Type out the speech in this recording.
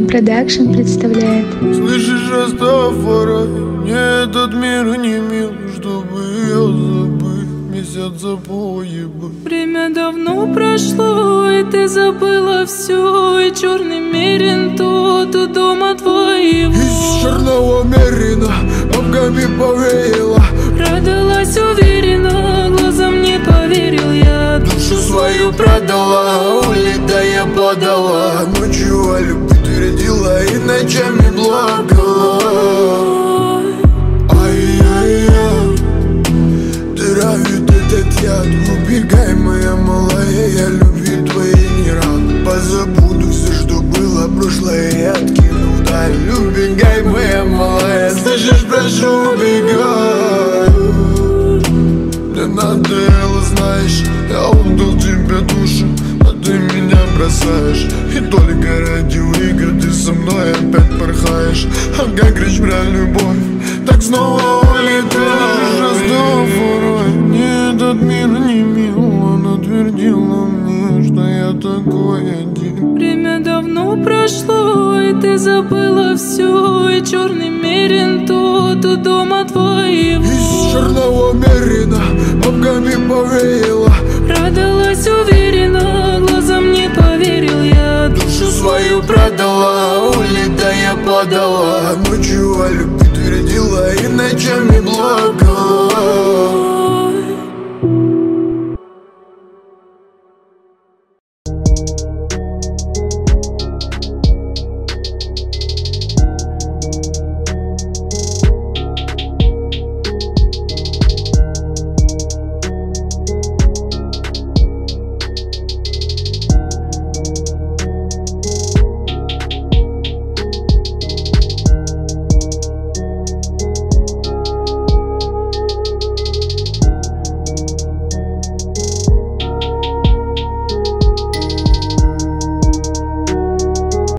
М Продакшн представляет. Слышишь, Растафарай, мне этот мир не мил, чтобы ее забыть, месяц запои бы. Время давно прошло, и ты забыла все, и черный мерин тот у дома твоего. Из черного мерина бабками повеяло, Продалась уверенно, глазам не поверил я. душу свою продала, улетая подала, ночью о любви твердила и ночами плакала. Ай-яй-яй, ты равит этот яд, убегай, моя малая, я любви твоей не рад. Позабуду все, что было прошлое, я откину вдаль. Убегай, моя малая, слышишь, прошу, убегай. Мне надоело, знаешь, я отдал тебе душу, а ты меня бросаешь. И только ради игр ты со мной опять порхаешь. А как речь про любовь, так снова улетаешь. Растафарай, мне этот мир не мил, она твердила мне, что я такой один. Время давно прошло, и ты забыла все, и черный мерин тот у дома твоего. Из черного мерина бабками повеяло, Продалась уверенно, глазам не поверил я. душу свою продала, улетая подала, ночью о любви твердила и ночами плакала.